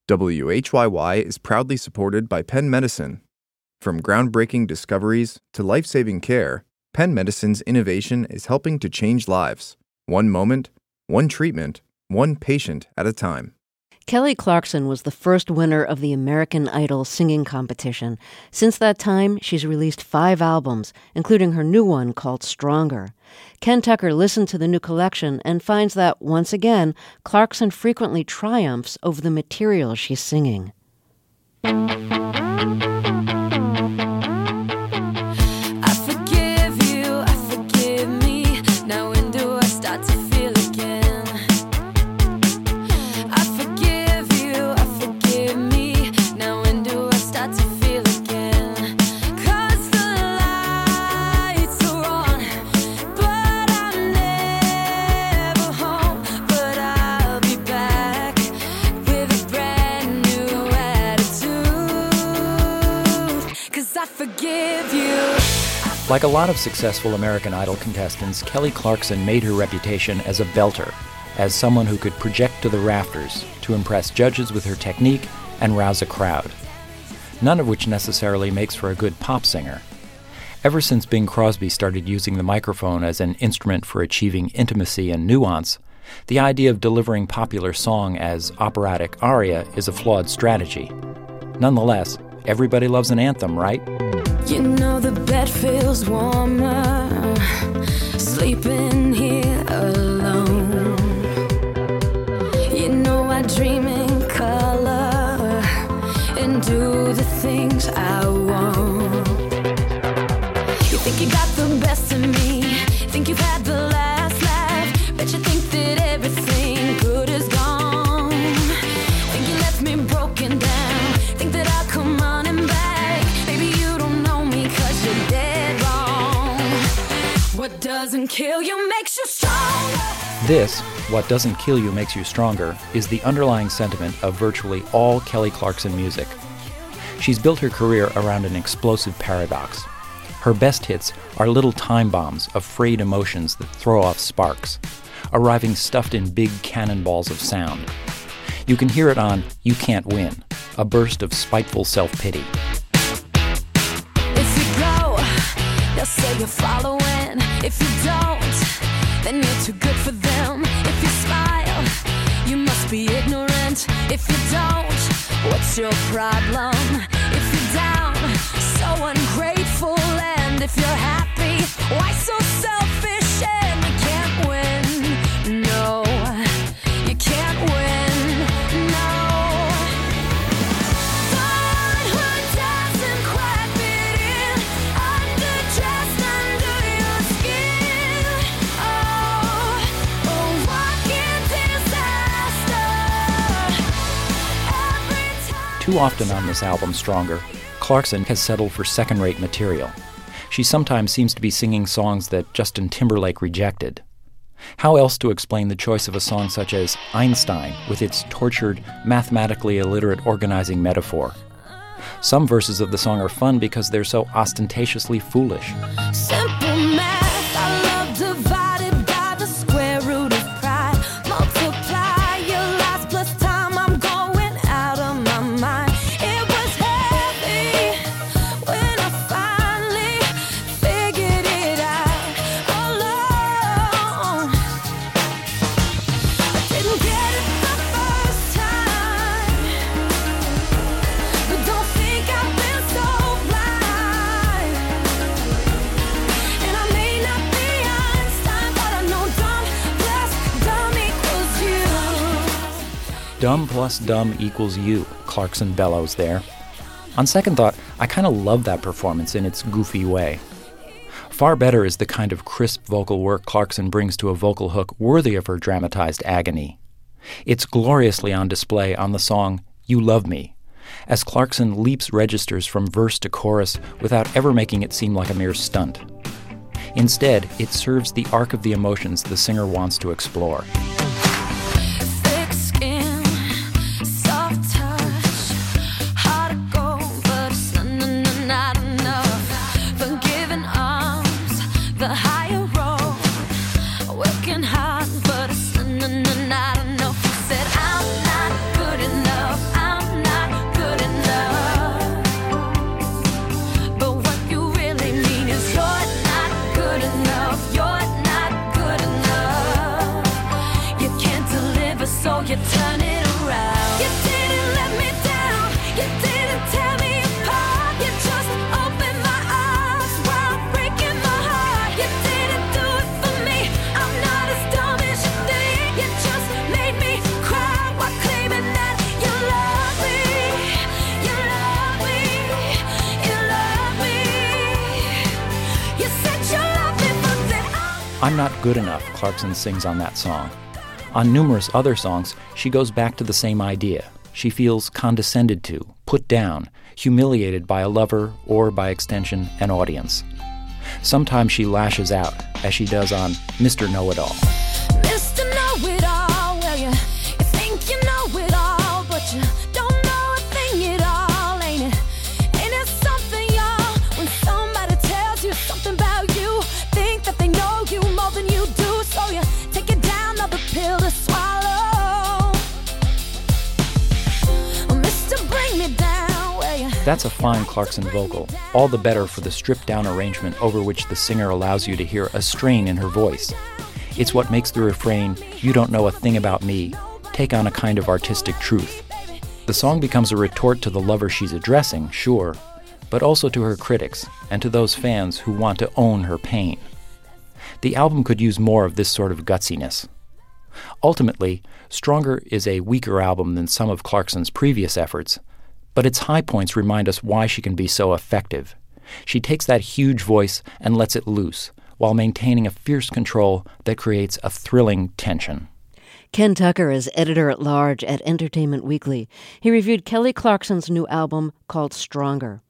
WHYY is proudly supported by Penn Medicine. From groundbreaking discoveries to life-saving care, Penn Medicine's innovation is helping to change lives. One moment, one treatment, one patient at a time. Kelly Clarkson was the first winner of the American Idol singing competition. Since that time, she's released 5 albums, including her new one called Stronger. Ken Tucker listened to the new collection and finds that, once again, Clarkson frequently triumphs over the material she's singing. Like a lot of successful American Idol contestants, Kelly Clarkson made her reputation as a belter, as someone who could project to the rafters to impress judges with her technique and rouse a crowd. None of which necessarily makes for a good pop singer. Ever since Bing Crosby started using the microphone as an instrument for achieving intimacy and nuance, the idea of delivering popular song as operatic aria is a flawed strategy. Nonetheless, everybody loves an anthem, right? You know the bed feels warmer, sleeping here alone. You know I dream in color and do the things I want. You think you got the best of me, think you've had the last laugh, bet you think that everything good is gone. Think you left me broken down, think that I'll come running back. What doesn't kill you makes you stronger. This, What Doesn't Kill You Makes You Stronger, is the underlying sentiment of virtually all Kelly Clarkson music. She's built her career around an explosive paradox. Her best hits are little time bombs of frayed emotions that throw off sparks, arriving stuffed in big cannonballs of sound. You can hear it on You Can't Win, a burst of spiteful self-pity. If you go, they'll say you're following. If you don't, then you're too good for them. If you smile, you must be ignorant. If you don't, what's your problem? If you're down, so ungrateful. And if you're happy, why so selfish? And you can't win, no, you can't win, no. The one who doesn't quite fit in, underdressed under your skin. Oh, a walking disaster. Every time. Too often on this album, Stronger, Clarkson has settled for second-rate material. She sometimes seems to be singing songs that Justin Timberlake rejected. How else to explain the choice of a song such as Einstein, with its tortured, mathematically illiterate organizing metaphor? Some verses of the song are fun because they're so ostentatiously foolish. Simple math, I love divided by the square root of pride. Multiply your lies plus time, I'm going out of my mind. It was heavy when I finally figured it out alone. I didn't get it the first time, but don't think I've been so blind. And I may not be Einstein, but I know dumb plus dumb equals you. Dumb plus dumb equals you, Clarkson bellows there. On second thought, I kind of love that performance in its goofy way. Far better is the kind of crisp vocal work Clarkson brings to a vocal hook worthy of her dramatized agony. It's gloriously on display on the song You Love Me, as Clarkson leaps registers from verse to chorus without ever making it seem like a mere stunt. Instead, it serves the arc of the emotions the singer wants to explore. thick skin, soft touch, hard to go, but it's not enough. Forgiving arms, the higher road, working hard, but it's not enough. You said I'm not good enough, I'm I'm not good enough, Clarkson sings on that song. On numerous other songs, she goes back to the same idea. She feels condescended to, put down, humiliated by a lover or, by extension, an audience. Sometimes she lashes out, as she does on Mr. Know-It-All. Mr. Know-It-All, well, you think you know it all, but you don't know a thing at all, ain't it? Ain't it something, y'all, when somebody tells you something about you, think that they know you more than you do, so you take it down, another pill to swallow. Mr. Bring Me Down, well, you... That's a fine Clarkson vocal, all the better for the stripped-down arrangement over which the singer allows you to hear a strain in her voice. It's what makes the refrain, "You don't know a thing about me," take on a kind of artistic truth. The song becomes a retort to the lover she's addressing, sure, but also to her critics and to those fans who want to own her pain. The album could use more of this sort of gutsiness. Ultimately, Stronger is a weaker album than some of Clarkson's previous efforts, but its high points remind us why she can be so effective. She takes that huge voice and lets it loose, while maintaining a fierce control that creates a thrilling tension. Ken Tucker is editor-at-large at Entertainment Weekly. He reviewed Kelly Clarkson's new album called Stronger.